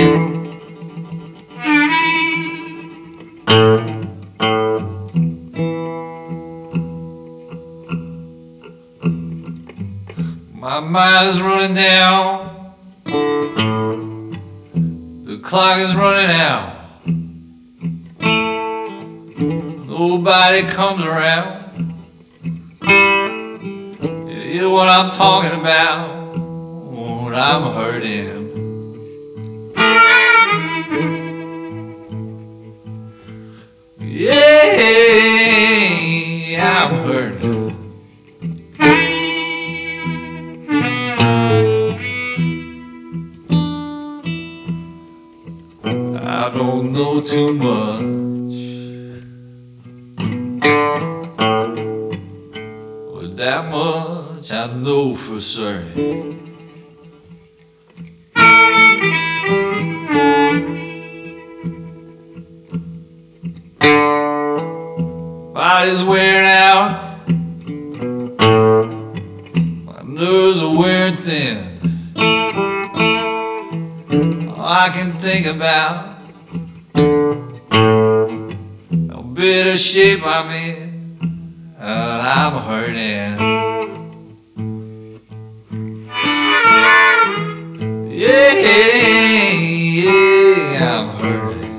My mind is running down, the clock is running out, nobody comes around. You hear what I'm talking about when I'm hurting. Yeah, I'm hurting. I don't know too much, but that much I know for certain. Body's wearing out, my nerves are wearing thin. All I can think about how bitter shape I'm in, and I'm hurting. Yeah, I'm hurting.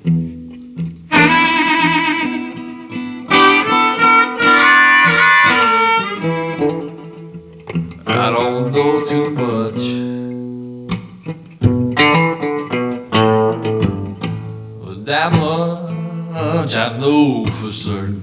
I don't know too much, but that much I know for certain.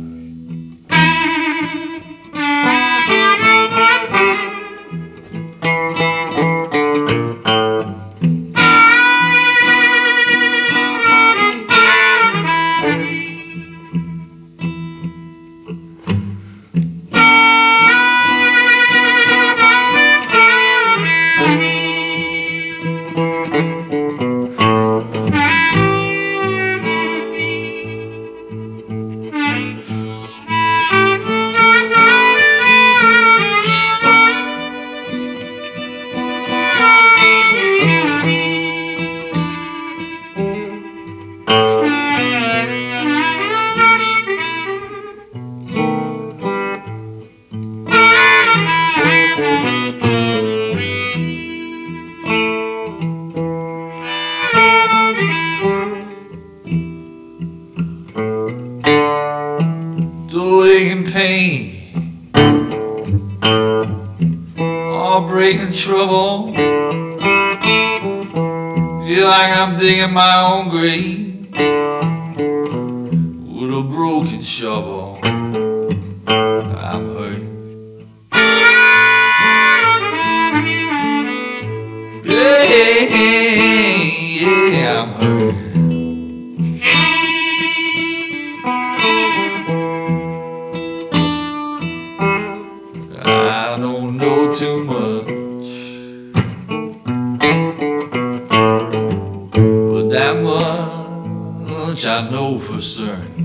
The aching pain, heartbreaking trouble, feel like I'm digging my own grave with a broken shovel. I'm hurting. Yeah, I'm hurting. I don't know too much, but that much I know for certain.